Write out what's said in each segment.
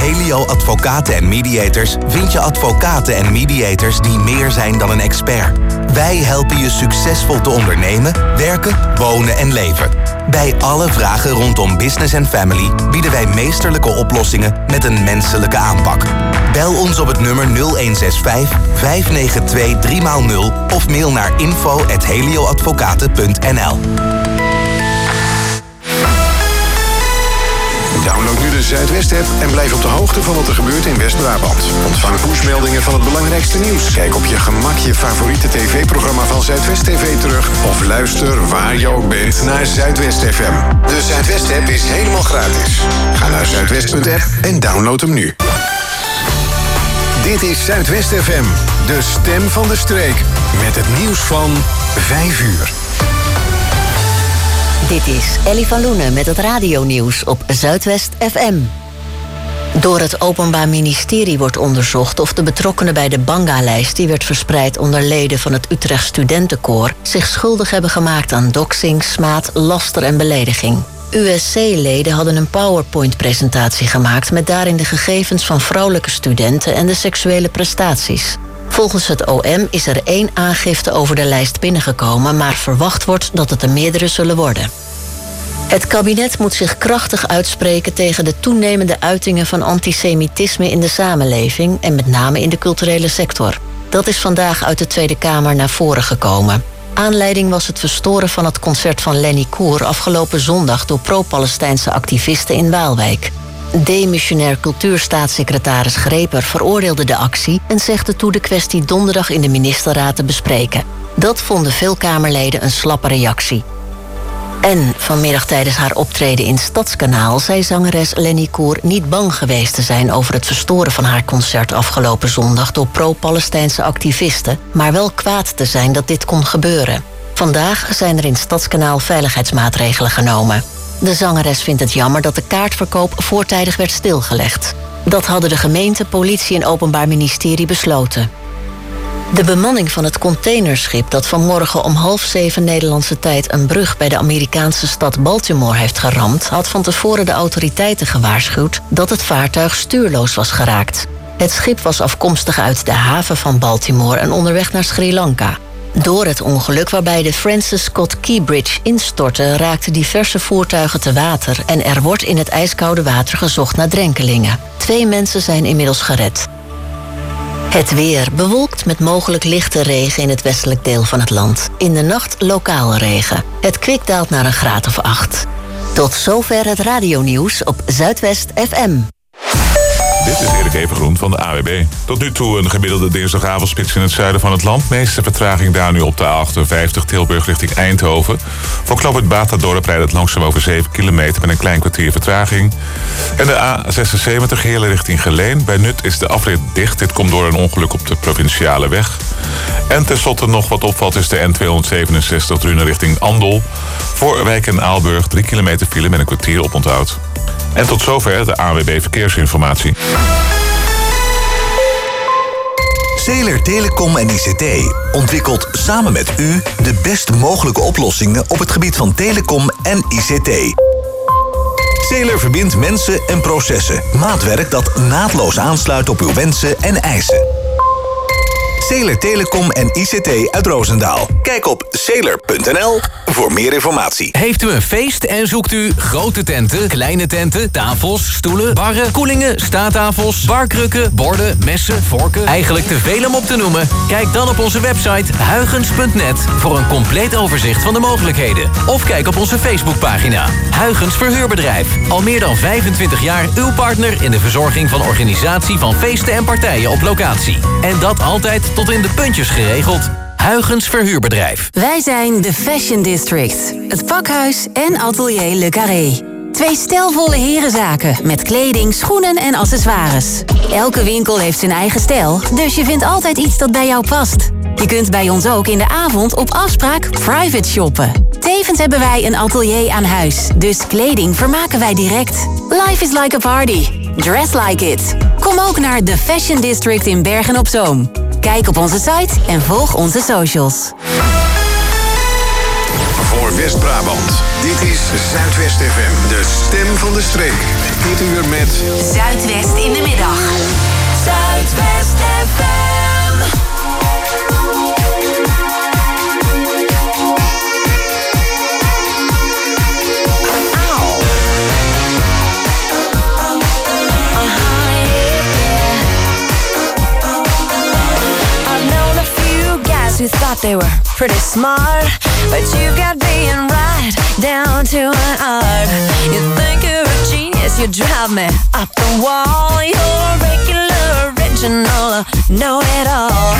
Helio Advocaten en Mediators vind je advocaten en mediators die meer zijn dan een expert. Wij helpen je succesvol te ondernemen, werken, wonen en leven. Bij alle vragen rondom business en family bieden wij meesterlijke oplossingen met een menselijke aanpak. Bel ons op het nummer 0165 592 3x0 of mail naar info@helioadvocaten.nl. Download nu de Zuidwest-app en blijf op de hoogte van wat er gebeurt in West-Brabant. Ontvang pushmeldingen van het belangrijkste nieuws. Kijk op je gemak je favoriete tv-programma van Zuidwest TV terug. Of luister waar je ook bent naar Zuidwest FM. De Zuidwest-app is helemaal gratis. Ga naar zuidwest.app en download hem nu. Dit is Zuidwest FM, de stem van de streek. Met het nieuws van 5 uur. Dit is Ellie van Loenen met het radionieuws op Zuidwest FM. Door het Openbaar Ministerie wordt onderzocht of de betrokkenen bij de Banga-lijst die werd verspreid onder leden van het Utrecht Studentenkoor zich schuldig hebben gemaakt aan doxing, smaad, laster en belediging. USC-leden hadden een PowerPoint-presentatie gemaakt met daarin de gegevens van vrouwelijke studenten en de seksuele prestaties. Volgens het OM is er 1 aangifte over de lijst binnengekomen, maar verwacht wordt dat het er meerdere zullen worden. Het kabinet moet zich krachtig uitspreken tegen de toenemende uitingen van antisemitisme in de samenleving en met name in de culturele sector. Dat is vandaag uit de Tweede Kamer naar voren gekomen. Aanleiding was het verstoren van het concert van Lenny Koer afgelopen zondag door pro-Palestijnse activisten in Waalwijk. Demissionair cultuurstaatssecretaris Greper veroordeelde de actie en zegt ertoe de kwestie donderdag in de ministerraad te bespreken. Dat vonden veel Kamerleden een slappe reactie. En vanmiddag tijdens haar optreden in Stadskanaal zei zangeres Lenny Koer niet bang geweest te zijn over het verstoren van haar concert afgelopen zondag door pro-Palestijnse activisten, maar wel kwaad te zijn dat dit kon gebeuren. Vandaag zijn er in Stadskanaal veiligheidsmaatregelen genomen. De zangeres vindt het jammer dat de kaartverkoop voortijdig werd stilgelegd. Dat hadden de gemeente, politie en Openbaar Ministerie besloten. De bemanning van het containerschip dat vanmorgen om 6:30 Nederlandse tijd een brug bij de Amerikaanse stad Baltimore heeft geramd, had van tevoren de autoriteiten gewaarschuwd dat het vaartuig stuurloos was geraakt. Het schip was afkomstig uit de haven van Baltimore en onderweg naar Sri Lanka. Door het ongeluk waarbij de Francis Scott Key Bridge instortte, raakten diverse voertuigen te water en er wordt in het ijskoude water gezocht naar drenkelingen. 2 mensen zijn inmiddels gered. Het weer bewolkt met mogelijk lichte regen in het westelijk deel van het land. In de nacht lokaal regen. Het kwik daalt naar een graad of 8. Tot zover het radionieuws op Zuidwest FM. Dit is Erik Evengroen van de AWB. Tot nu toe een gemiddelde dinsdagavondspits in het zuiden van het land. Meeste vertraging daar nu op de A58 Tilburg richting Eindhoven. Voor knooppunt Batadorp rijdt het langzaam over 7 kilometer met een klein kwartier vertraging. En de A76 Heerlen richting Geleen. Bij Nut is de afrit dicht. Dit komt door een ongeluk op de provinciale weg. En tenslotte nog wat opvalt is de N267 Drunen richting Andel. Voor Wijk en Aalburg 3 kilometer file met een kwartier oponthoud. En tot zover de ANWB Verkeersinformatie. Zeeler Telecom en ICT ontwikkelt samen met u de best mogelijke oplossingen op het gebied van telecom en ICT. Zeeler verbindt mensen en processen. Maatwerk dat naadloos aansluit op uw wensen en eisen. Zeeler Telecom en ICT uit Roosendaal. Kijk op zeeler.nl voor meer informatie. Heeft u een feest en zoekt u grote tenten, kleine tenten, tafels, stoelen, barren, koelingen, staattafels, barkrukken, borden, messen, vorken? Eigenlijk te veel om op te noemen? Kijk dan op onze website huygens.net voor een compleet overzicht van de mogelijkheden. Of kijk op onze Facebookpagina. Huygens Verhuurbedrijf. Al meer dan 25 jaar uw partner in de verzorging van organisatie van feesten en partijen op locatie. En dat altijd tot in de puntjes geregeld. Huygens Verhuurbedrijf. Wij zijn de Fashion District. Het pakhuis en atelier Le Carré. 2 stijlvolle herenzaken met kleding, schoenen en accessoires. Elke winkel heeft zijn eigen stijl, dus je vindt altijd iets dat bij jou past. Je kunt bij ons ook in de avond op afspraak private shoppen. Tevens hebben wij een atelier aan huis, dus kleding vermaken wij direct. Life is like a party. Dress like it. Kom ook naar de Fashion District in Bergen-op-Zoom. Kijk op onze site en volg onze socials. Voor voor West-Brabant. Dit is Zuidwest FM, de stem van de streek. Dit uur met Zuidwest in de middag. Zuidwest FM. Who thought they were pretty smart, but you got being right down to an art. You think you're a genius, you drive me up the wall. You're regular, original, know-it-all.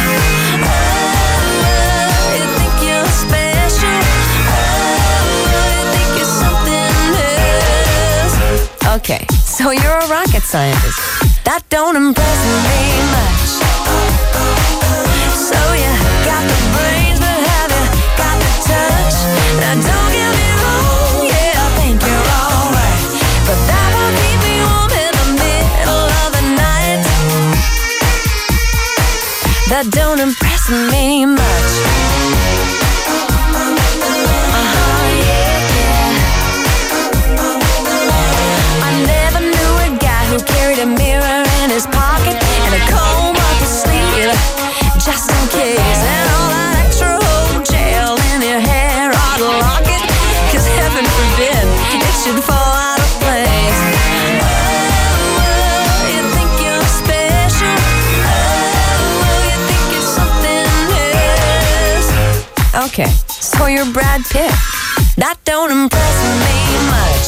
Oh, you think you're special. Oh, you think you're something else. Okay, so you're a rocket scientist. That don't impress me much. So you got the brains, but have you got the touch? Now don't get me wrong, yeah, I think you're alright, but that won't keep me warm in the middle of the night. That don't impress me much. I never knew a guy who carried a mirror in his pocket and a comb up his sleeve, just in case, and all that extra old gel in your hair ought to lock it, 'cause heaven forbid it should fall out of place. Oh, you think you're special. Oh, you think you're something else. Okay, so you're Brad Pitt. That don't impress me much.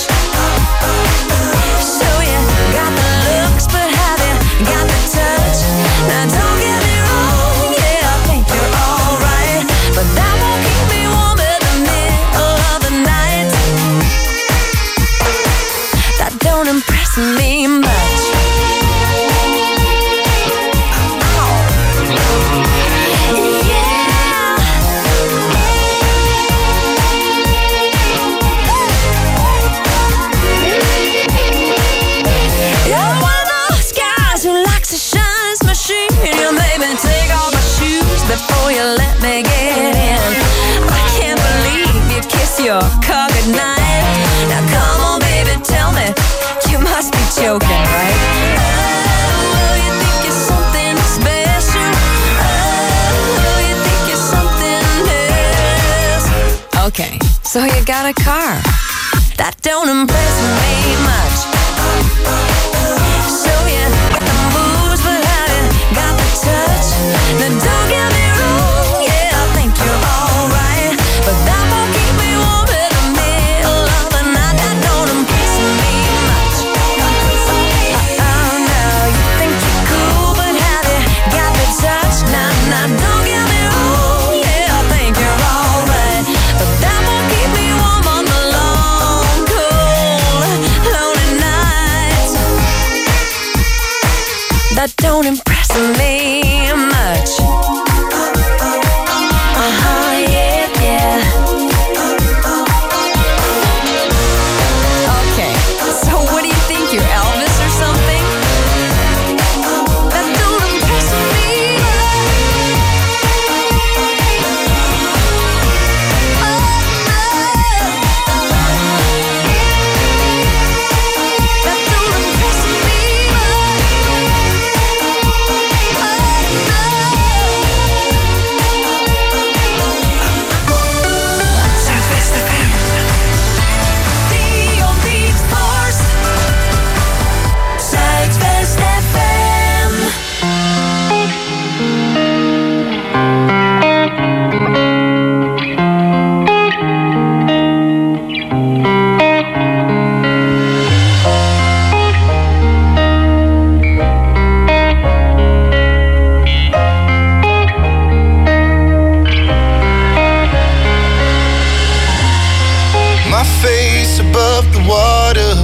So you got the looks, but have you got the touch? Now don't get me wrong, yeah, I think you're alright, but that won't keep me warm in the middle of the night. That don't impress me much. You're one of those guys who likes to shine his machine. You made me take off my shoes before you let me get in. I can't believe you kiss your car goodnight. Now come on, baby, tell me, you must be joking, right? Oh, you think you're something special. Oh, you think you're something else. Okay, so you got a car. That don't impress me much. So you got the moves, but have you got the touch? Now don't get me wrong, yeah, I think you're alright, but that won't keep me warm in the middle of the night. That don't impress me much. Oh no, you think you're cool, but have you got the touch? Now don't get me wrong, yeah, I think you're alright, but that won't keep me warm on the long, cold, lonely nights. That don't impress me much. Yeah, yeah. Okay, so what do you think, you're Elvis or something? That don't impress me. That don't impress me. Zuidwest FM. The only force. Zuidwest FM. My face above the water,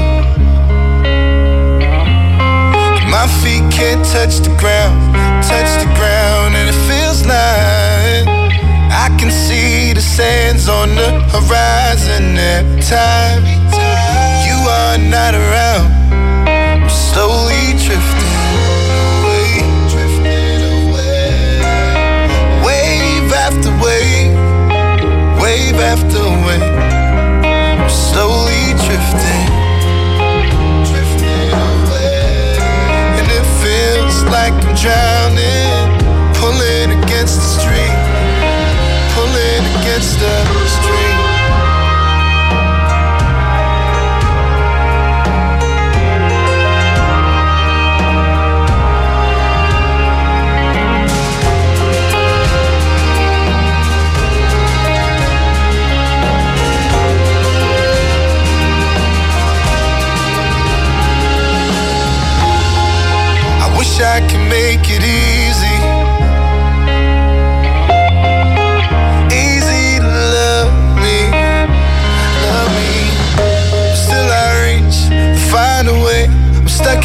my feet can't touch the ground, and it feels like I can see the sands on the horizon every time you are not around. I'm slowly drifting away, wave after wave, wave after wave.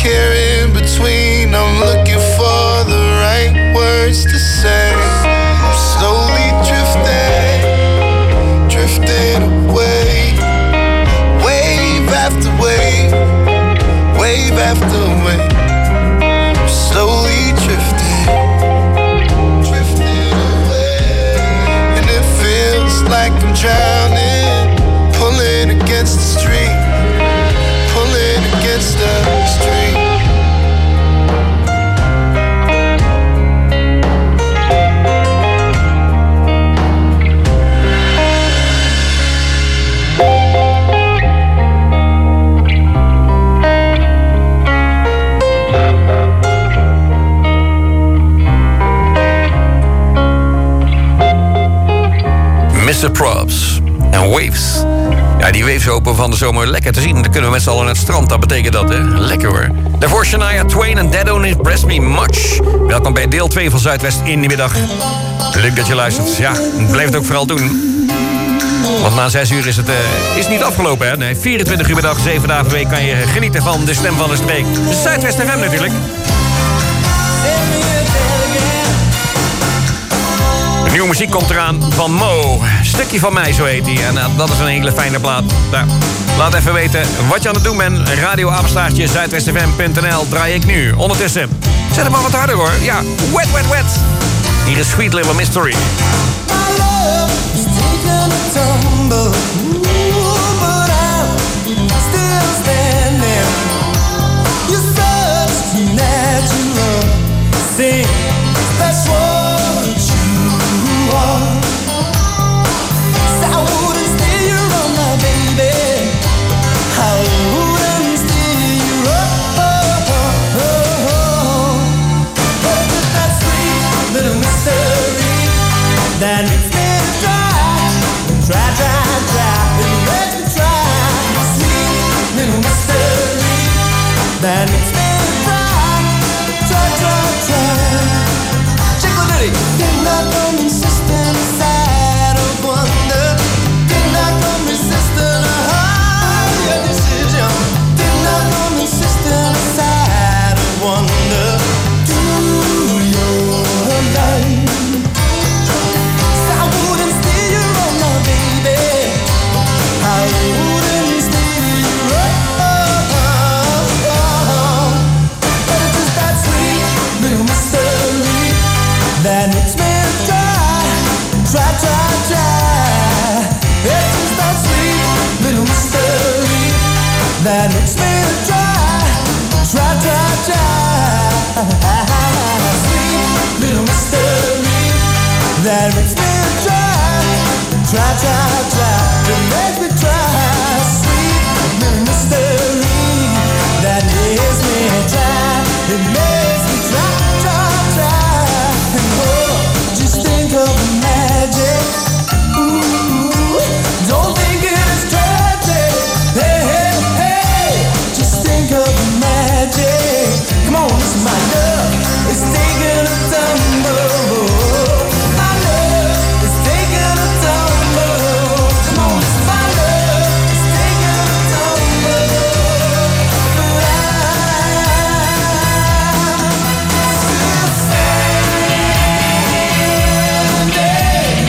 care in between. I'm looking for the right words to say. I'm slowly drifting away. Wave after wave, wave after wave. I'm slowly drifting away. And it feels like I'm drowning, pulling against the street, pulling against the street. Mr. Probs en Waves. Ja, die waves open van de zomer lekker te zien. Dan kunnen we met z'n allen naar het strand, dat betekent dat, hè? Lekker hoor. Daarvoor Shania Twain en Dead Don't Impress Me Much. Welkom bij deel 2 van Zuidwest in de middag. Leuk dat je luistert. Ja, blijf het ook vooral doen. Want na 6 uur is het niet afgelopen, hè? Nee, 24 uur per dag, 7 dagen per week kan je genieten van de stem van de streek. Zuidwest FM natuurlijk. Nieuwe muziek komt eraan van Mo. Stukje van mij, zo heet hij. En dat is een hele fijne plaat. Nou, laat even weten wat je aan het doen bent. Radio-apenstaartje zuidwestfm.nl draai ik nu. Ondertussen, zet hem maar wat harder hoor. Ja, wet, wet, wet. Hier is Sweet Little Mystery. My love is taking a tumble. Ooh, but I'm still standing. You're such a natural thing. That's what you are. So I wouldn't steer you wrong, my baby. I wouldn't steer you wrong. But it's that sweet little mystery that makes me try, it makes me try. Sweet little mystery that makes me try. Chick-a-litty. Did not come insisting inside of wonder. Did not come resisting a higher decision. Did not come insisting inside of wonder. Do your life. I wouldn't steer you wrong, my baby. I wouldn't steer you wrong. But it's just that sweet little mystery that makes me try. It's just that sweet little mystery that makes me try. Sweet little mystery that makes me try. It makes me try. Sweet little mystery that makes me try. It makes me try. And oh, just think of the magic. Ooh, don't think it is tragic. Hey, just think of the magic. Come on, it's my love. It's taking a tumble. My love is taking a tumble. Come on, it's my love. It's taking a tumble. But I'm still standing.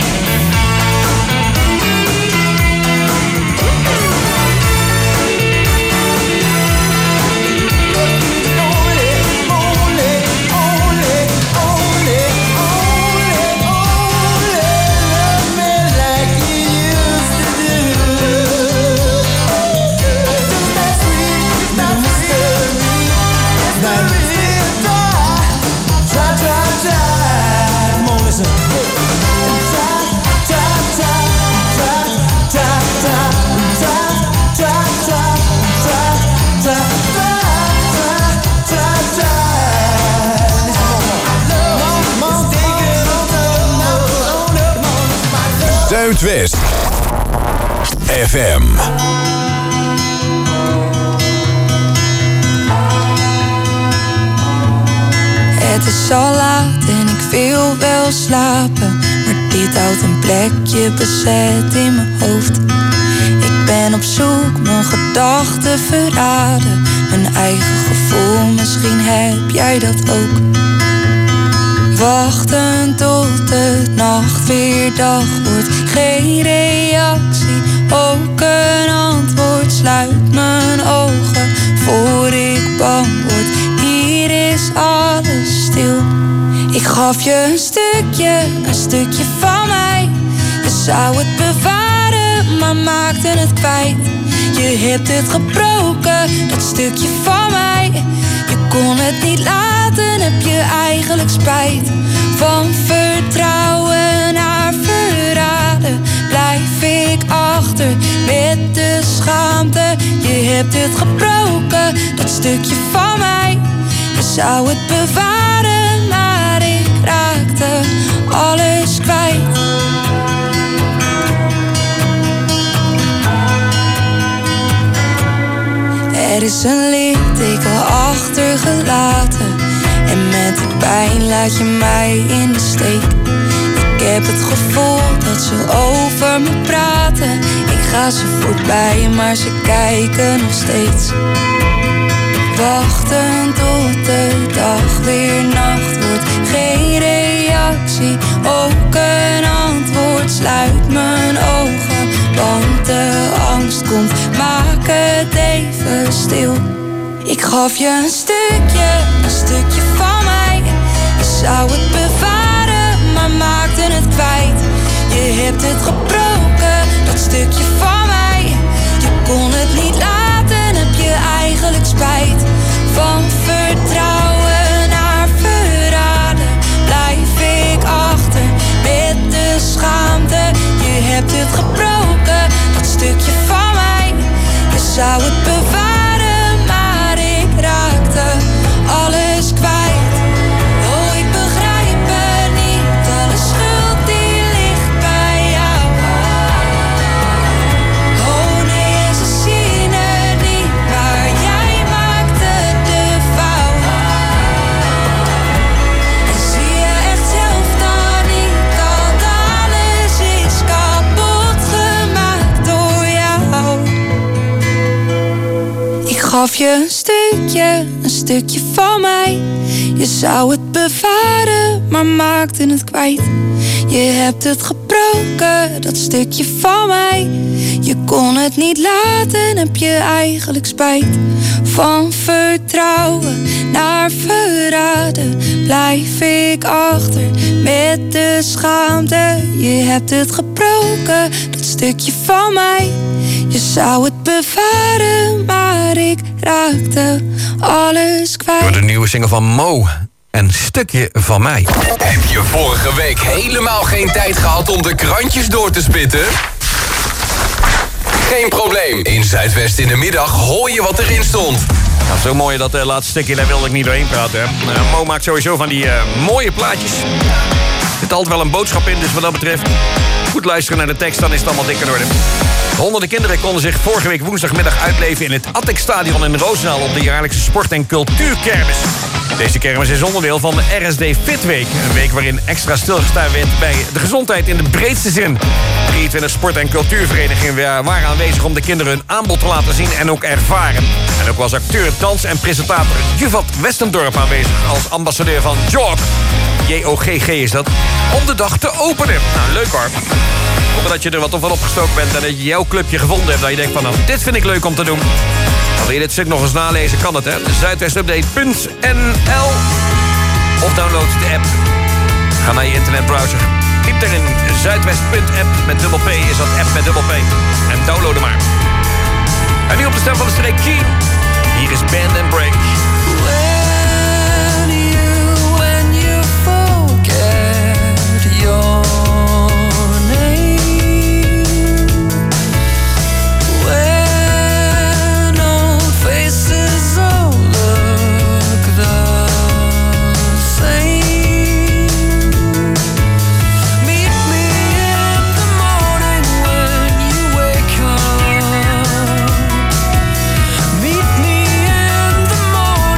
Zuidwest FM. Het is al laat en ik wil wel slapen, maar dit houdt een plekje bezet in mijn hoofd. Ik ben op zoek, mijn gedachten verraden, een eigen gevoel, misschien heb jij dat ook. Wachten tot de nacht weer dag wordt. Geen reactie, ook een antwoord. Sluit mijn ogen voor ik bang word. Hier is alles stil. Ik gaf je een stukje van mij. Je zou het bewaren, maar maakte het kwijt. Je hebt het gebroken, dat stukje van mij. Je kon het niet laten, heb je eigenlijk spijt. Van vertrouwen naar verraden blijf ik achter met de schaamte. Je hebt het gebroken, dat stukje van mij. Je zou het bewaren, maar ik raakte alles kwijt. Er is een litteken achtergelaten en met die pijn laat je mij in de steek. Ik heb het gevoel dat ze over me praten. Ik ga ze voorbij, maar ze kijken nog steeds. Wachten tot de dag weer nacht wordt. Geen reactie, ook een antwoord. Sluit mijn ogen, want de angst komt. Maak het even stil. Ik gaf je een stukje van mij. Je zou het bewaren, maar maakte het kwijt. Je hebt het gebroken, dat stukje van mij. Je kon het niet laten, heb je eigenlijk spijt. Van vertrouwen naar verraden blijf ik achter met de schaamte. Je hebt het gebroken, dat stukje van mij. Je zou het bewaren, maar ik raakte alles kwijt. Oh, ik begrijp het niet, alle schuld die ligt bij jou. Oh nee, en ze zien het niet, maar jij maakte de fout. En zie je echt zelf dan niet dat alles is kapot gemaakt door jou. Ik gaf je een stukje van mij. Je zou het bewaren, maar maakte het kwijt. Je hebt het gebroken, dat stukje van mij. Je kon het niet laten, heb je eigenlijk spijt. Van vertrouwen naar verraden blijf ik achter met de schaamte. Je hebt het gebroken, dat stukje van mij. Je zou het bewaren, maar ik raakte alles kwijt. Door de nieuwe single van Mo. Een stukje van mij. Heb je vorige week helemaal geen tijd gehad om de krantjes door te spitten? Geen probleem. In Zuidwest in de middag hoor je wat erin stond. Nou, zo mooi dat laatste stukje, daar wilde ik niet doorheen praten. Hè. Mo maakt sowieso van die mooie plaatjes. Er zit altijd wel een boodschap in, dus wat dat betreft... goed luisteren naar de tekst, dan is het allemaal dik in orde. Honderden kinderen konden zich vorige week woensdagmiddag uitleven in het Attic-stadion in Roosendaal op de jaarlijkse sport- en cultuurkermis. Deze kermis is onderdeel van de RSD Fit Week. Een week waarin extra stilgestaan werd bij de gezondheid in de breedste zin. 23 sport- en cultuurverenigingen waren aanwezig om de kinderen hun aanbod te laten zien en ook ervaren. En ook was acteur, dans- en presentator Juvat Westendorp aanwezig als ambassadeur van JOGG. JOGG is dat, om de dag te openen. Nou, leuk hoor. Hopen dat je er wat van opgestoken bent en dat je jouw clubje gevonden hebt. Dat je denkt van, nou, dit vind ik leuk om te doen. Wil je dit stuk nog eens nalezen, kan het, hè? Zuidwestupdate.nl of download de app. Ga naar je internetbrowser. Typ erin zuidwest.app met dubbel P is dat app met dubbel P. En download hem maar. En nu op de stem van de streek Keen. Hier is Band and Break. When you forget your Meet me in the morning.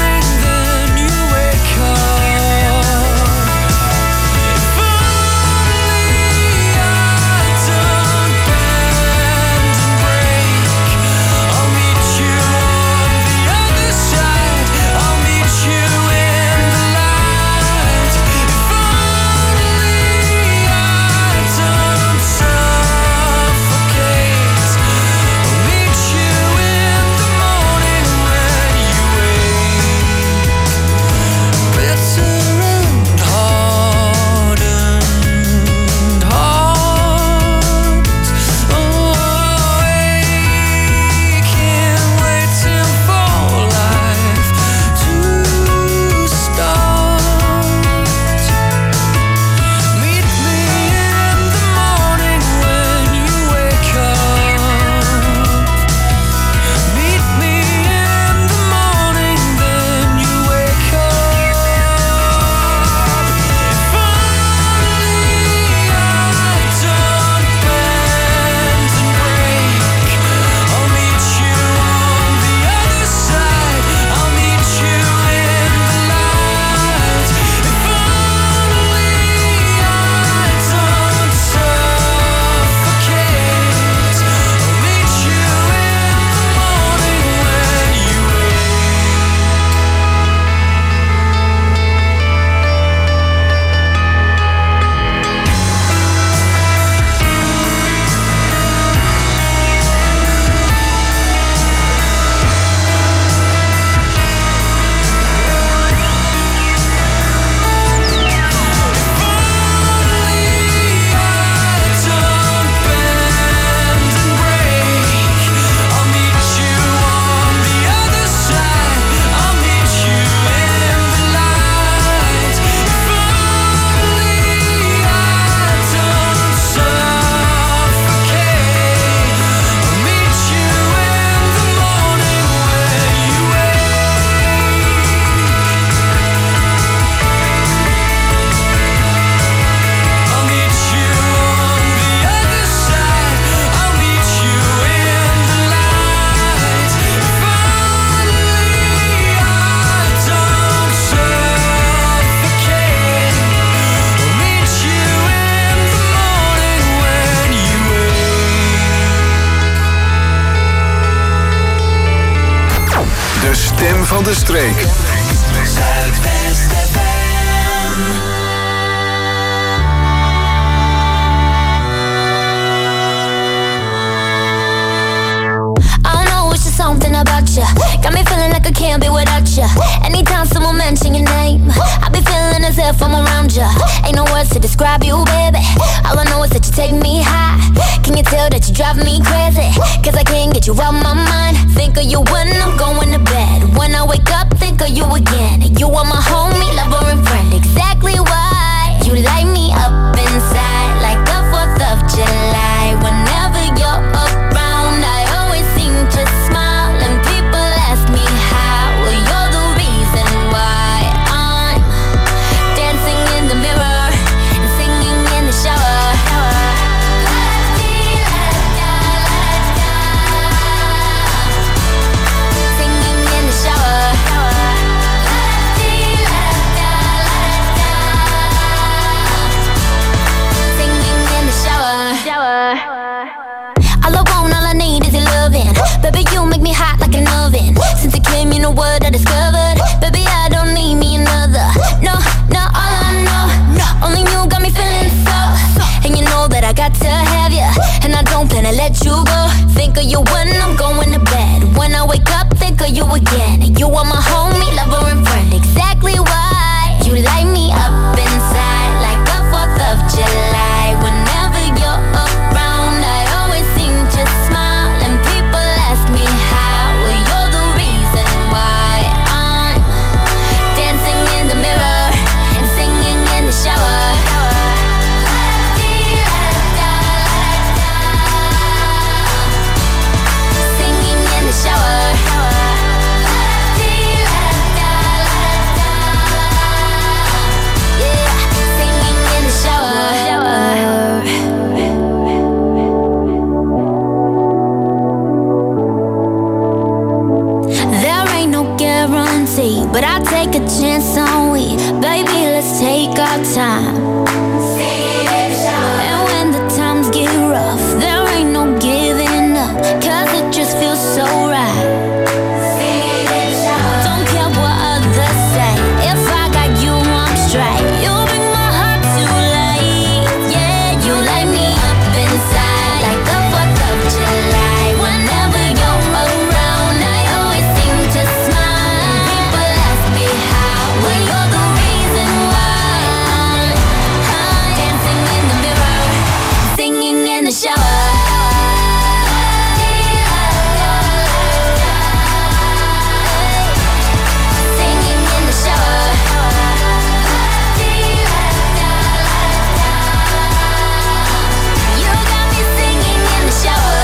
stem van de streek. Zuidwest FM. I know it's just something about you. Got me feeling like I can't be without you. Anytime someone mention your name, I be feeling as if I'm around you. Ain't no words to describe you, baby. All I know is that you take me high. Can you tell that you drive me crazy? Cause I can't get you out my mind. Think of you when I'm going to bed. When I wake up, think of you again. You are my homie, lover and friend. Exactly why you light me up inside like the 4th of July. Whenever you're around, I always seem to smile. And people ask me how. Well, you're the reason why I'm dancing in the mirror and singing in the shower. Singing in the shower. Singing in the shower. All I want, all I need is your loving. Baby, you make me hot like an oven. Since you came, you know what I discovered. Baby, I don't need me another. No, all I know, only you got me feeling so. And you know that I got to have you, and I don't plan to let you go. Think of you when I'm going to bed. When I wake up, think of you again. You are my homie, lover and friend. Exactly why you light me up inside like the 4th of July. Whenever you're around, I always seem to smile. And people ask me how. Well, you're the reason why I'm dancing in the mirror and singing in the shower. Singing in the shower. Yeah, singing in the shower. There ain't no guarantee, but I take a chance on we. Baby, let's take our time. And when the times get rough, there ain't no giving up, cause it just feels so right. Don't care what others say, if I got you, I'm straight. You bring my heart to life, yeah. You light me up inside like the 4th of July. Whenever you're around, I always seem to smile. People ask me how. Well, you're the reason why I'm dancing in the mirror, singing in the shower. Singing in the shower. You got me singing in the shower.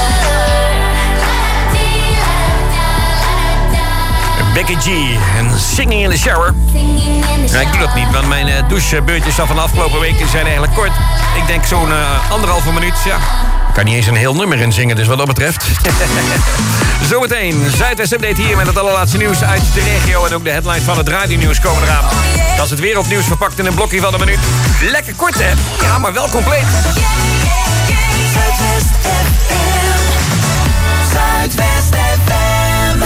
Becky G en Singing in the Shower. Singing in the Nou, ik doe dat niet, want mijn douchebeurtjes van de afgelopen weken zijn eigenlijk kort. Ik denk zo'n 1,5 minuut, ja. Ik kan niet eens een heel nummer in zingen, dus wat dat betreft. Zometeen, Zuidwest Update hier met het allerlaatste nieuws uit de regio. En ook de headlines van het radionieuws komen eraan. Dat is het wereldnieuws verpakt in een blokje van een minuut. Lekker kort, hè? Ja, maar wel compleet. Zuidwest FM. Zuidwest FM.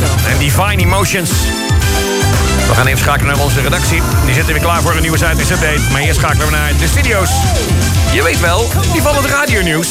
en Divine Emotions. We gaan even schakelen naar onze redactie. Die zitten weer klaar voor een nieuwe Zuidwest Update. Maar eerst schakelen we naar de studio's. Je weet wel, die van het radionieuws.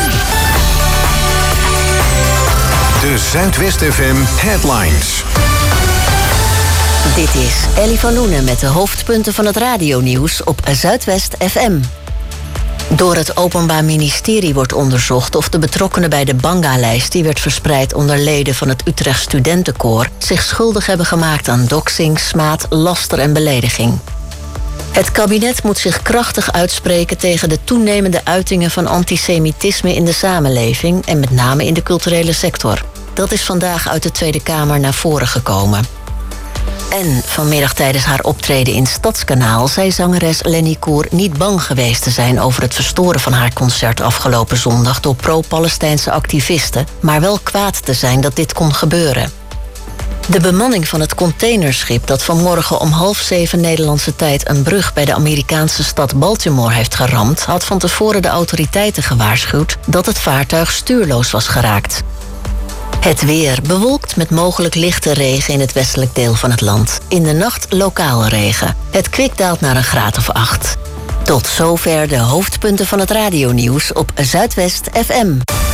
De Zuidwest FM Headlines. Dit is Ellie van Loenen met de hoofdpunten van het radionieuws op Zuidwest FM. Door het Openbaar Ministerie wordt onderzocht of de betrokkenen bij de Banga-lijst die werd verspreid onder leden van het Utrecht Studentenkoor zich schuldig hebben gemaakt aan doxing, smaad, laster en belediging. Het kabinet moet zich krachtig uitspreken tegen de toenemende uitingen van antisemitisme in de samenleving en met name in de culturele sector. Dat is vandaag uit de Tweede Kamer naar voren gekomen. En vanmiddag tijdens haar optreden in Stadskanaal zei zangeres Lenny Koer niet bang geweest te zijn over het verstoren van haar concert afgelopen zondag door pro-Palestijnse activisten, maar wel kwaad te zijn dat dit kon gebeuren. De bemanning van het containerschip dat vanmorgen om 6:30 Nederlandse tijd een brug bij de Amerikaanse stad Baltimore heeft geramd, had van tevoren de autoriteiten gewaarschuwd dat het vaartuig stuurloos was geraakt. Het weer bewolkt met mogelijk lichte regen in het westelijk deel van het land. In de nacht lokaal regen. Het kwik daalt naar een graad of 8. Tot zover de hoofdpunten van het radionieuws op Zuidwest FM.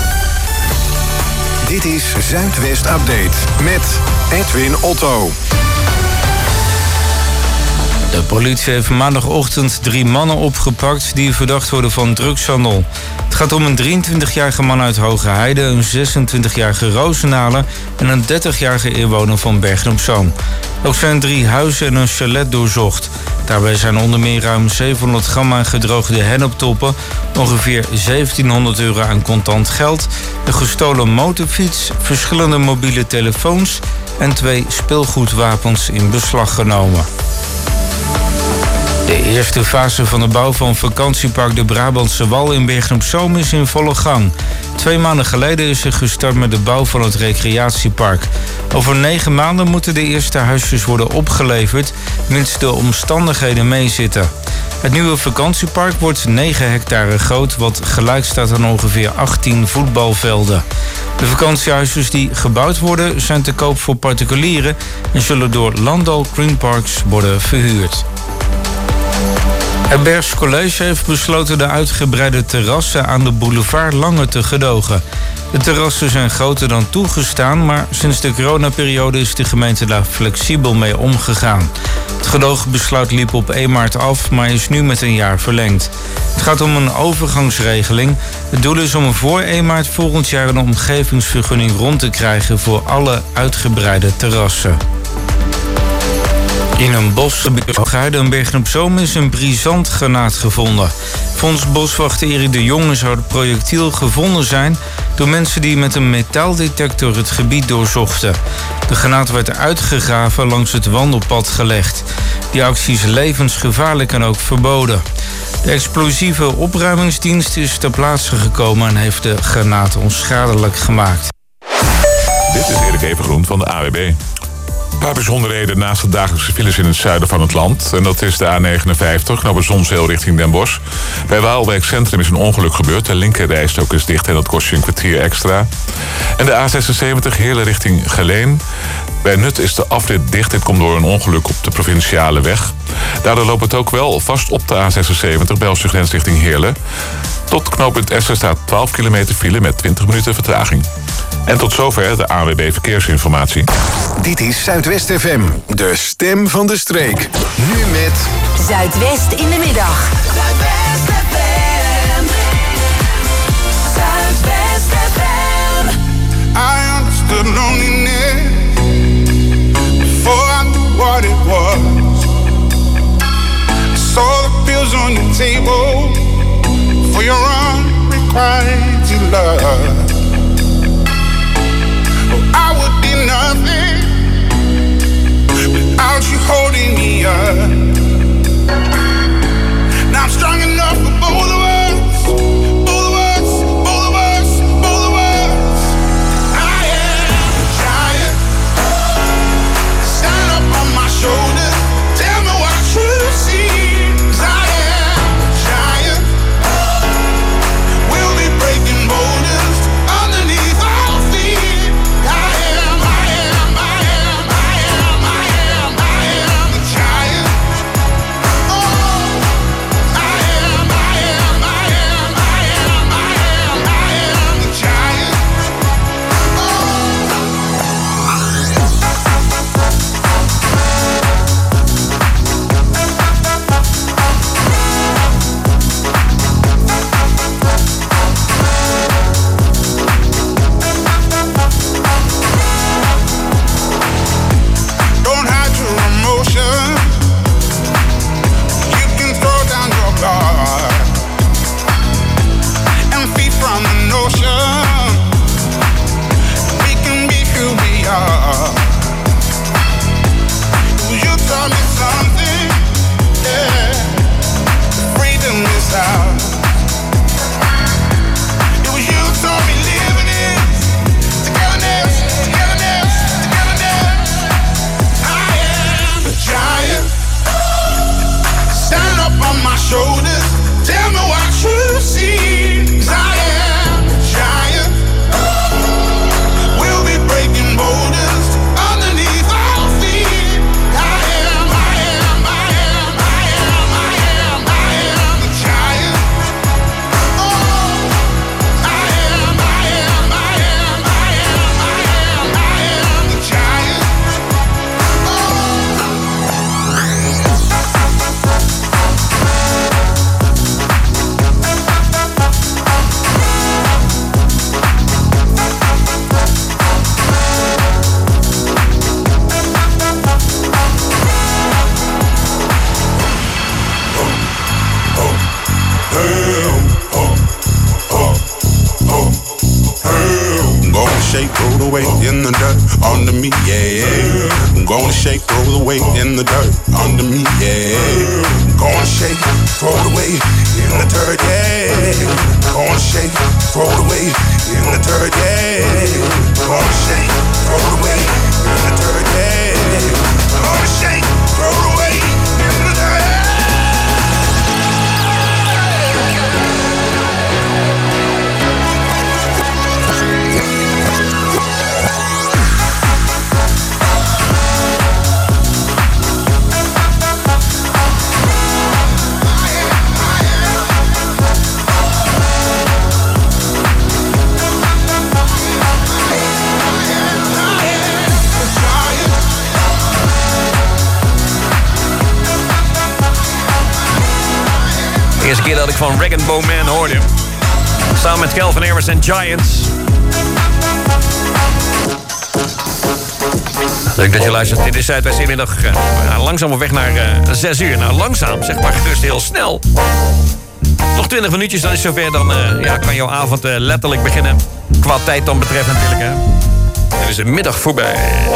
Dit is Zuidwest Update met Edwin Otto. De politie heeft maandagochtend 3 mannen opgepakt die verdacht worden van drugshandel. Het gaat om een 23-jarige man uit Hoge Heide, een 26-jarige Roosendaler en een 30-jarige inwoner van Bergen op Zoom. Ook zijn 3 huizen en een chalet doorzocht. Daarbij zijn onder meer ruim 700 gram aan gedroogde henneptoppen, ongeveer 1700 euro aan contant geld, een gestolen motorfiets, verschillende mobiele telefoons en 2 speelgoedwapens in beslag genomen. De eerste fase van de bouw van vakantiepark de Brabantse Wal in Bergen op Zoom is in volle gang. 2 maanden geleden is er gestart met de bouw van het recreatiepark. Over 9 maanden moeten de eerste huisjes worden opgeleverd, mits de omstandigheden meezitten. Het nieuwe vakantiepark wordt 9 hectare groot, wat gelijk staat aan ongeveer 18 voetbalvelden. De vakantiehuisjes die gebouwd worden zijn te koop voor particulieren en zullen door Landal Green Parks worden verhuurd. Het Bergs College heeft besloten de uitgebreide terrassen aan de boulevard langer te gedogen. De terrassen zijn groter dan toegestaan, maar sinds de coronaperiode is de gemeente daar flexibel mee omgegaan. Het gedoogbesluit liep op 1 maart af, maar is nu met een jaar verlengd. Het gaat om een overgangsregeling. Het doel is om voor 1 maart volgend jaar een omgevingsvergunning rond te krijgen voor alle uitgebreide terrassen. In een bosgebied in Bergen op Zoom is een brisantgranaat gevonden. Volgens boswachter Erik de Jonge zou het projectiel gevonden zijn door mensen die met een metaaldetector het gebied doorzochten. De granaat werd uitgegraven langs het wandelpad gelegd. Die actie is levensgevaarlijk en ook verboden. De explosieve opruimingsdienst is ter plaatse gekomen en heeft de granaat onschadelijk gemaakt. Dit is Erik Evengroen van de AWB. Een paar bijzonderheden naast de dagelijkse files in het zuiden van het land. En dat is de A59, naar Zonzeel richting Den Bosch. Bij Waalwijk Centrum is een ongeluk gebeurd. De linkerrijstrook is dicht en dat kost je een kwartier extra. En de A76 Heerlen richting Geleen. Bij Nut is de afrit dicht. Dit komt door een ongeluk op de provinciale weg. Daardoor loopt het ook wel vast op de A76 Belgische grens richting Heerlen. Tot knooppunt Essen staat 12 kilometer file met 20 minuten vertraging. En tot zover de ANWB Verkeersinformatie. Dit is Zuidwest FM, de stem van de streek. Nu met Zuidwest in de middag. Zuidwest FM. Zuidwest FM. I understood loneliness before I knew what it was. I saw the pills on your table for your unrequited love. I would be nothing without you holding me up. Now I'm strong enough for both of us, both of us, both of us, both of us. I am a giant. Stand up on my shoulders. Tell me what you see. 'Cause I am a giant. We'll be breaking boulders underneath our feet. I am the weight in the dirt under me, yeah. I'm gonna shake, throw the weight in the dirt under me, yeah. I'm gonna shake, throw the weight in the dirt, yeah. I'm gonna shake, throw the weight in the dirt, yeah. I'm gonna shake, throw the weight in the dirt, yeah. I'm gonna shake, throw the weight in the dirt, yeah. De eerste keer dat ik van Rag & Bone Man hoorde. Samen met Calvin Harris en Giants. Leuk dat je luistert. Dit is Zuidwest Inmiddag. Langzaam op weg naar 6 uur. Nou, langzaam, zeg maar gerust heel snel. Nog 20 minuutjes, dan is het zover. Dan kan jouw avond letterlijk beginnen. Qua tijd dan betreft natuurlijk. Hè. Dan is de middag voorbij.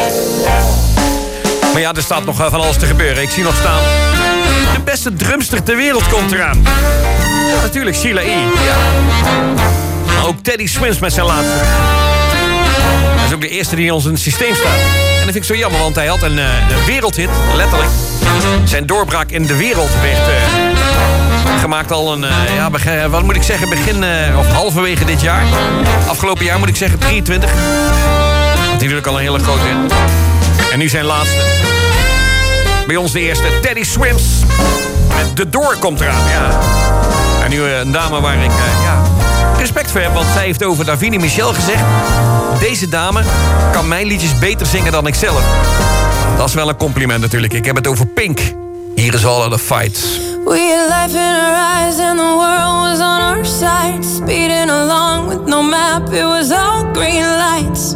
Maar ja, er staat nog van alles te gebeuren. Ik zie nog staan... De beste drumster ter wereld komt eraan. Ja, natuurlijk, Sheila E. Ja. Maar ook Teddy Swims met zijn laatste. Dat is ook de eerste die in ons in het systeem staat. En dat vind ik zo jammer, want hij had een wereldhit, letterlijk. Zijn doorbraak in de wereld werd gemaakt al een, wat moet ik zeggen, begin of halverwege dit jaar. Afgelopen jaar moet ik zeggen, 23. Dat is natuurlijk al een hele grote hit. En nu zijn laatste. Bij ons de eerste, Teddy Swims. Met The Door komt eraan, ja. En nu een dame waar ik respect voor heb. Want zij heeft over Davina Michel gezegd... Deze dame kan mijn liedjes beter zingen dan ik zelf. Dat is wel een compliment natuurlijk. Ik heb het over Pink. Hier is All of the Fights. We had life in our eyes and the world was on our side. Speeding along with no map, it was all green lights.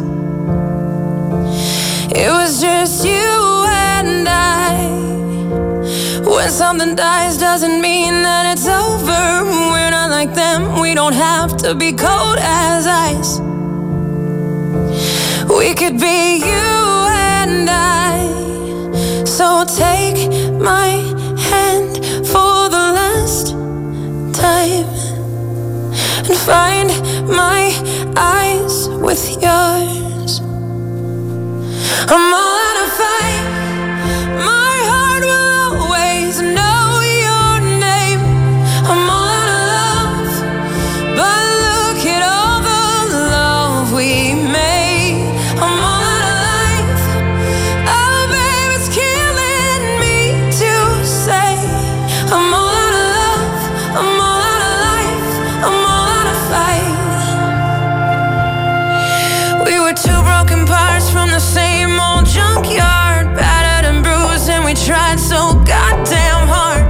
It was just you and I. When something dies doesn't mean that it's over. We're not like them, we don't have to be cold as ice. We could be you and I. So take my hand for the last time and find my eyes with yours. I'm all out of fight. My heart will always know your name. I'm all out of love, but look at all the love we made. I'm all out of life. Oh, babe, it's killing me to say. I'm all out of love. I'm all out of life. I'm all out of fight. We were two broken parts from the same old junkyard, battered and bruised, and we tried so goddamn hard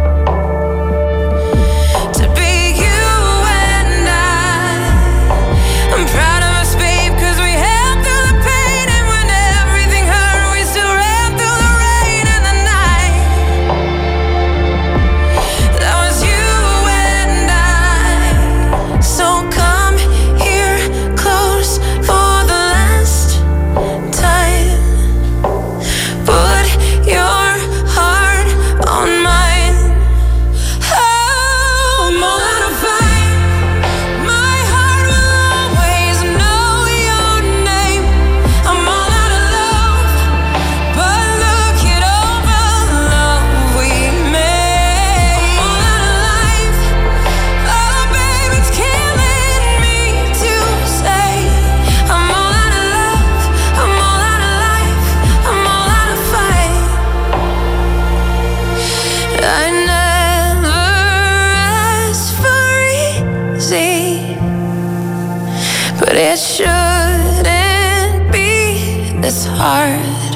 to be you and I. I'm proud of us, babe, cause we held through the pain, and when everything hurt, we still ran through the rain and the night. That was you and I. So come here close for the last time. Put your heart on mine. Oh, I'm all out of fight. My heart will always know your name. I'm all out of love, but look at all the love we made. I'm all out of life. Oh, babe, it's killing me to say. I'm all out of love. I'm all out of life. I'm all out of fight. I never asked for easy, but it shouldn't be this hard.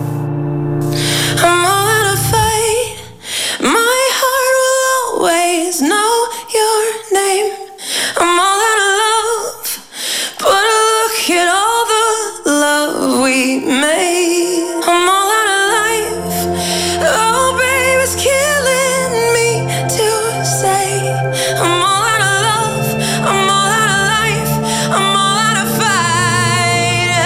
I'm all out of fight. My heart will always know your name. I'm all out of love, but look at all the love we made. I'm all out of life. Oh, babe, it's killing me to say. I'm all out of love. I'm all out of life. I'm all out of fight.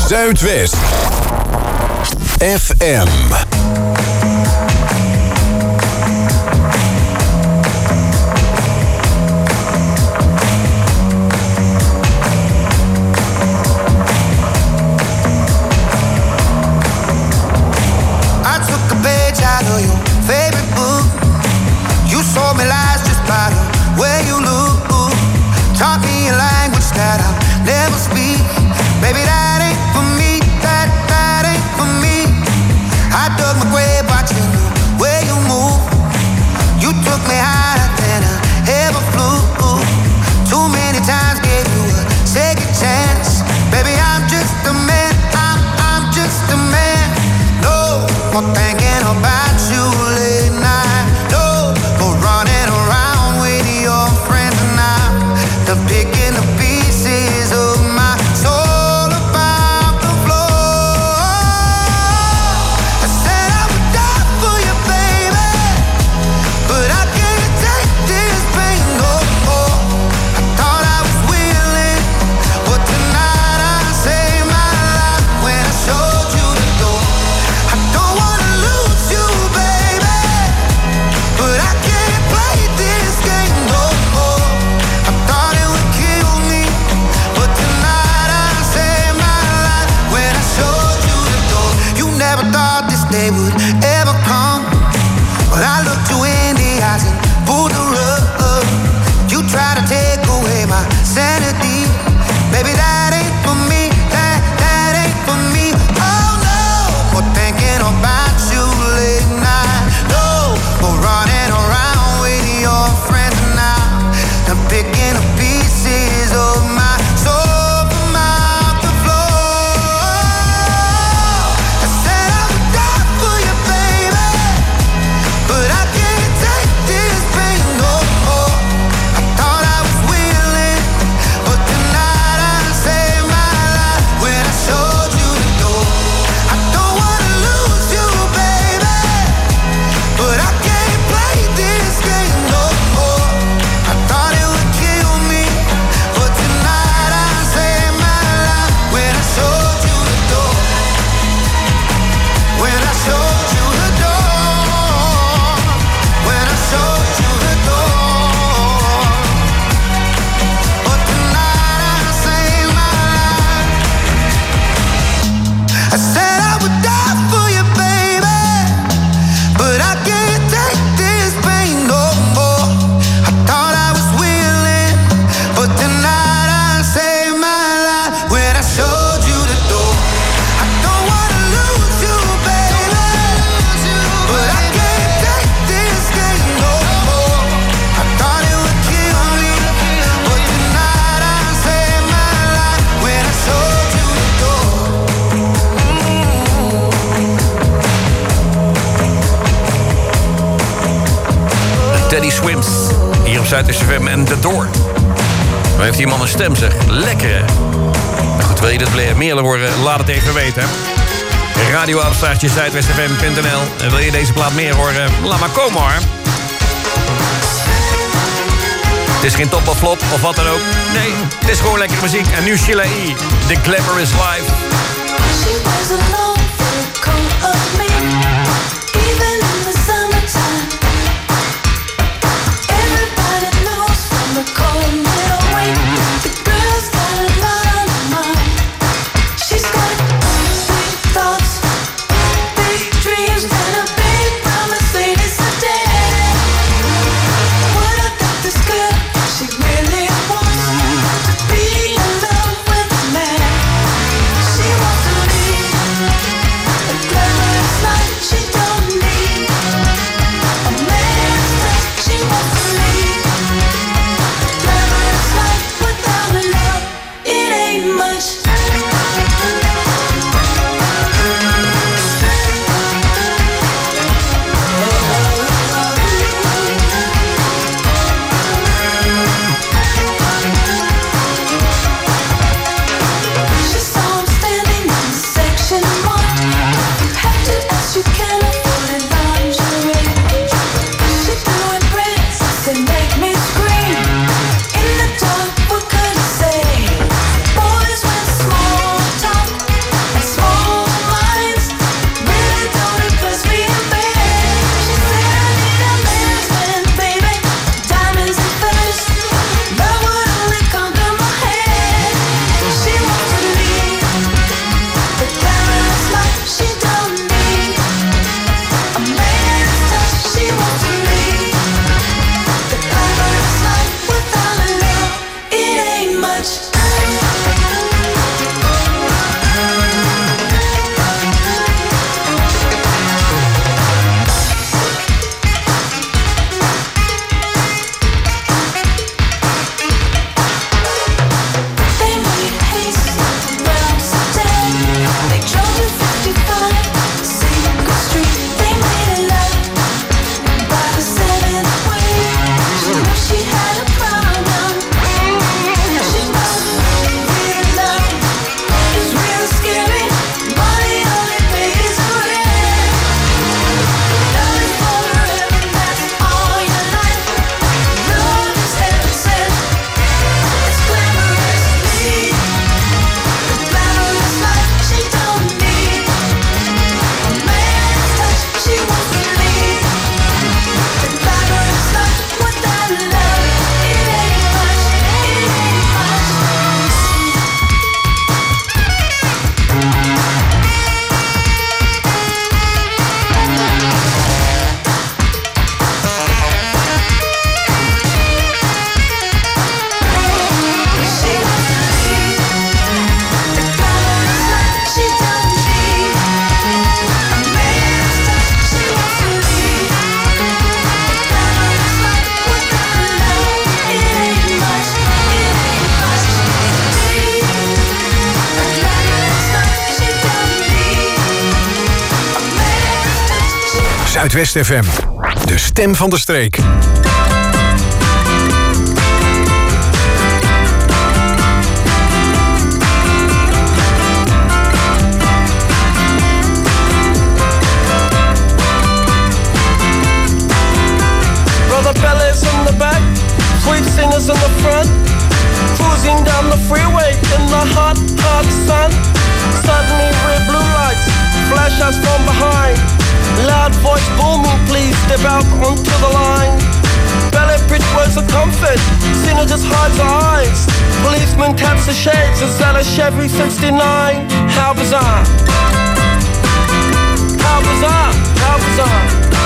Zuidwest FM. Me lies just by the way you look. Taught me a language that I'll never speak. Baby, that ain't for me. That ain't for me. I dug my grave watching the way you move. You took me higher than I ever flew. Too many times gave you a second chance. Baby, I'm just a man. I'm just a man. No more thinking about you late night. Running around with your friends now, the picking the pieces of my soul about the floor. I said I would die for you, baby, but I can't take this pain no more. I thought I was willing, but tonight I saved my life when I showed you the door. I don't wanna lose you, baby, but I can't play this game no more. I thought it would kill me, but tonight I saved my life when I showed you the door. You never thought this day would ever come, but I looked you in the eyes and pulled the rug. You tried to take away my sanity. Baby, that ain't for me. That ain't for me. Oh no, more thinking about you late night. No, more running around with your friends now. I'm picking up pieces of my soul from out the floor. I said I would die for you, baby, but I can't take this pain no more. I thought I was willing, but tonight I saved my life when I showed you the door. I don't wanna lose you, baby, but I can't play this game no more. I thought it would kill me, but tonight I saved my life when I showed you the door. When I showed you the door. When I showed you the door. But tonight I saved my life. I said I would die for you, baby, but I can't take this pain no more. I thought I was willing, but tonight I saved my life when I showed you the door. I don't wanna lose you, baby, but I can't take this game no more. I thought it would kill me, but tonight I saved my life when I showed you the door. Teddy Swims, hier op Zuidwest FM en The Door. Waar heeft die man een stem, zeg. Lekker, hè? Nou goed, wil je dit meer horen? Laat het even weten, hè? Radio-afstaartje zuidwestfm.nl. En wil je deze plaat meer horen? Laat maar komen, hoor. Het is geen top of flop of wat dan ook. Nee, het is gewoon lekkere muziek. En nu Sheila E. The Glamorous Life. She was alone for the cold of me, even in the summertime. Everybody knows from the cold middle way, the girl's got a lot of mind. She's got big thoughts, big dreams, and a big Mercedes sedan. What about this girl? She really wants to be in love with a man. She wants to lead a glamorous Zuidwest FM. De stem van de streek. Brother Bellas in the back, sweet singers in the front, cruising down the freeway in the hot, hot sun. Suddenly red blue lights flash us from behind. Loud voice booming, please step out onto the line. Ballet bridge words of comfort, Cena just hides her eyes. Policeman taps the shades, is that a Chevy 69? How bizarre. How bizarre, how bizarre.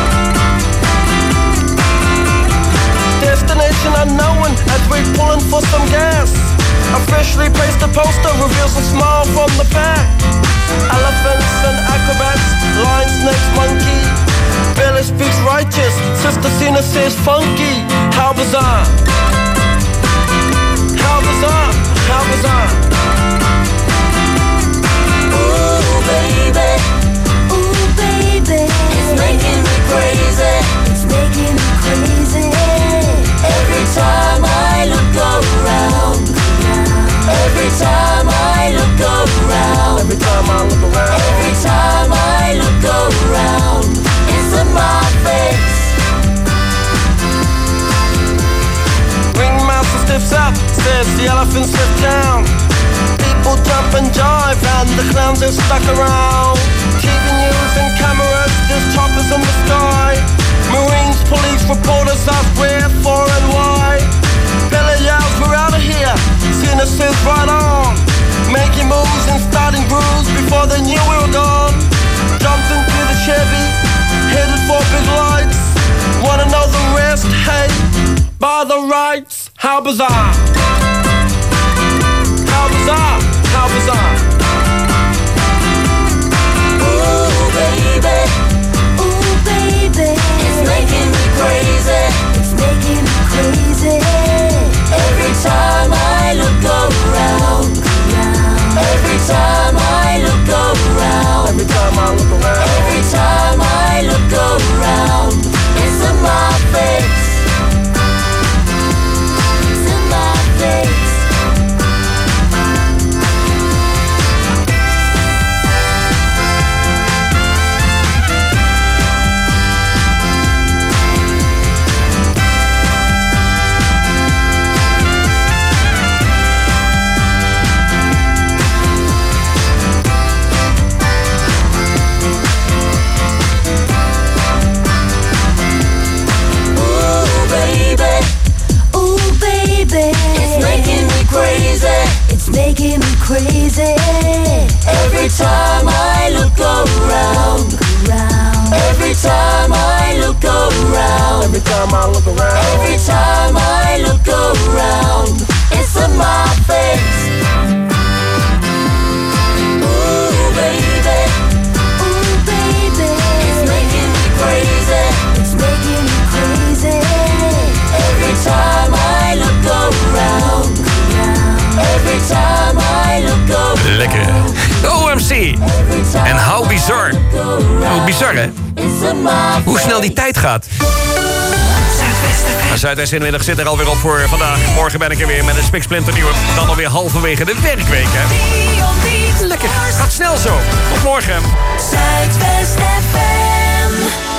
Destination unknown as we're pulling for some gas. A freshly pasted poster reveals a smile from the back. Elephants and acrobats, lion, snakes, monkey. Billy speaks righteous, Sister Cena says funky. How bizarre. How bizarre, how bizarre. Ooh baby, it's making me crazy. It's making me crazy. Every time I look around. Every time I look around. Every time I look around. Every time I look around. It's in my face. Ringmaster stiffs up, says the elephant sit down. People jump and jive and the clowns are stuck around. TV news and cameras, there's choppers in the sky. Marines, police, reporters ask where, for and why. Billy yells, we're out of here. Cena says right on. Making moves and starting grooves before they knew we were gone. Jumped into the Chevy, headed for big lights. Wanna know the rest? Hey, by the rights. How bizarre. How bizarre, how bizarre. Ooh baby, it's making me crazy. It's making me crazy. Every time I look around. Every time I look around. Every time I look around. Every time I look around. It's in my face. It's in my face. It's making me crazy. It's making me crazy. Every time I look around. Every time I look around. Every time I look around. Every time I look around. It's in my face. Ooh baby, it's making me crazy. It's making me crazy. Every time I look around. Every time I look around. Lekker. OMC. En How Bizar. Hoe bizar, hè? Hoe snel die tijd gaat. Zuidwest inmiddag zit er alweer op voor vandaag. Morgen ben ik er weer met een spiksplinternieuwe. Dan alweer halverwege de werkweek, hè? Lekker. Gaat snel zo. Tot morgen. Zuidwest FM.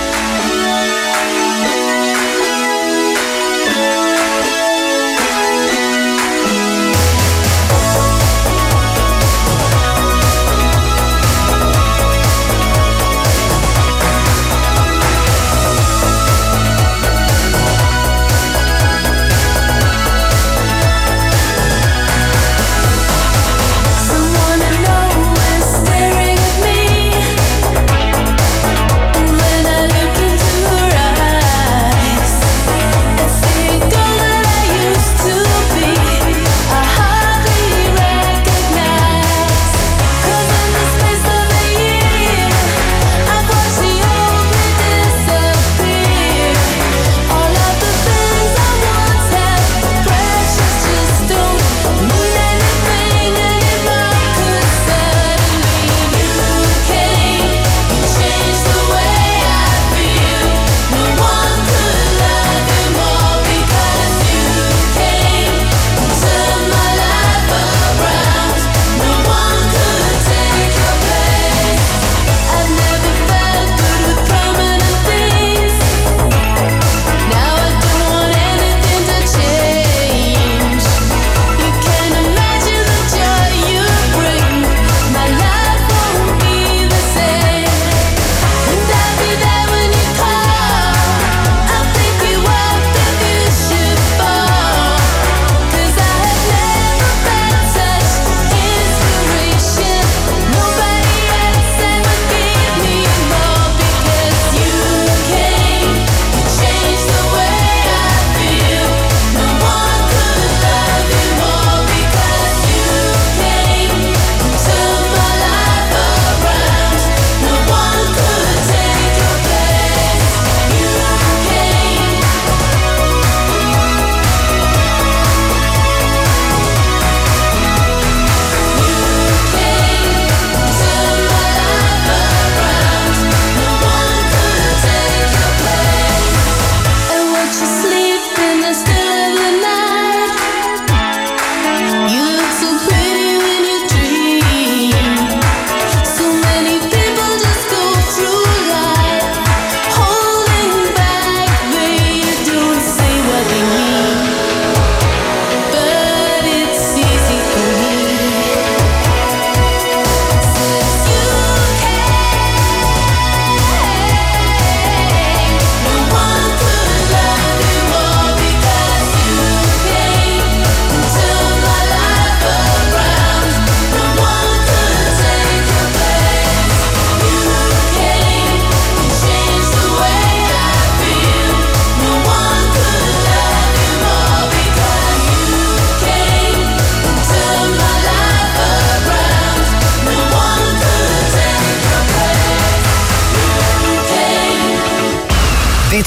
Someone I know is staring at me. When I look into her eyes, I see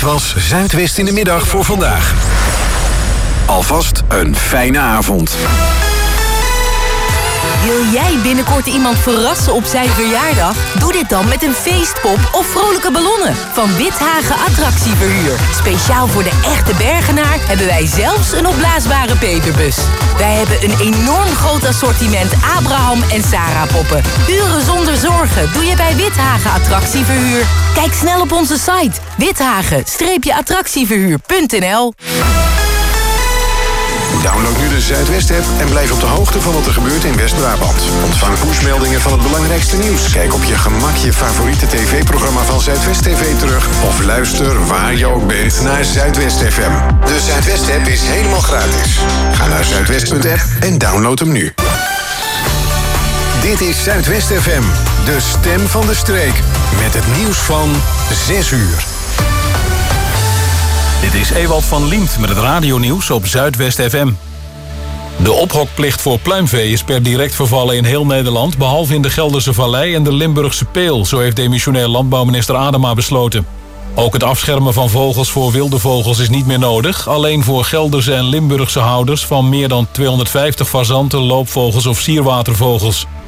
was Zuidwest in de middag voor vandaag. Alvast een fijne avond. Wil jij binnenkort iemand verrassen op zijn verjaardag? Doe dit dan met een feestpop of vrolijke ballonnen van Withagen Attractieverhuur. Speciaal voor de echte Bergenaar hebben wij zelfs een opblaasbare peperbus. Wij hebben een enorm groot assortiment Abraham en Sarah poppen. Uren zonder zorgen doe je bij Withagen Attractieverhuur. Kijk snel op onze site withagen-attractieverhuur.nl. Download nu de Zuidwest-app en blijf op de hoogte van wat er gebeurt in West-Brabant. Ontvang pushmeldingen van het belangrijkste nieuws. Kijk op je gemak je favoriete tv-programma van Zuidwest TV terug. Of luister waar je ook bent naar Zuidwest FM. De Zuidwest-app is helemaal gratis. Ga naar zuidwest.app en download hem nu. Dit is Zuidwest FM, de stem van de streek. Met het nieuws van 6 uur. Dit is Ewald van Liemt met het radionieuws op Zuidwest FM. De ophokplicht voor pluimvee is per direct vervallen in heel Nederland, behalve in de Gelderse Vallei en de Limburgse Peel, zo heeft demissionair landbouwminister Adema besloten. Ook het afschermen van vogels voor wilde vogels is niet meer nodig, alleen voor Gelderse en Limburgse houders van meer dan 250 fazanten, loopvogels of sierwatervogels.